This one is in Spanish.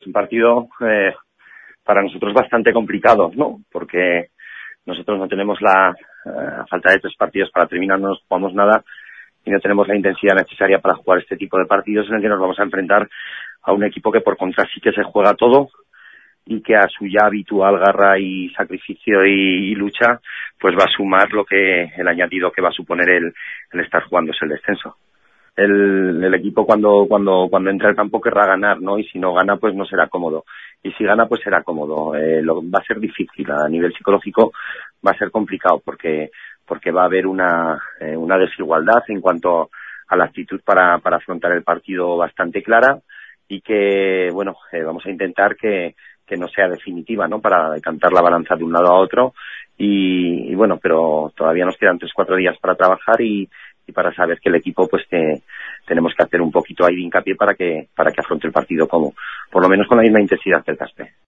Es un partido para nosotros bastante complicado, ¿no? Porque nosotros no tenemos a falta de 3 partidos para terminar, no nos jugamos nada y no tenemos la intensidad necesaria para jugar este tipo de partidos en el que nos vamos a enfrentar a un equipo que por contra sí que se juega todo y que a su ya habitual garra y sacrificio y lucha pues va a sumar el añadido que va a suponer el estar jugándose el descenso. El equipo cuando entra al campo querrá ganar, ¿no? Y si no gana, pues no será cómodo. Y si gana, pues será cómodo. Va a ser difícil. A nivel psicológico va a ser complicado porque va a haber una desigualdad en cuanto a la actitud para afrontar el partido bastante clara y que, bueno, vamos a intentar que no sea definitiva, ¿no? Para decantar la balanza de un lado a otro y bueno, pero todavía nos quedan 3-4 días para trabajar y para saber que el equipo pues tenemos que hacer un poquito ahí de hincapié para que afronte el partido como por lo menos con la misma intensidad que el Caspe.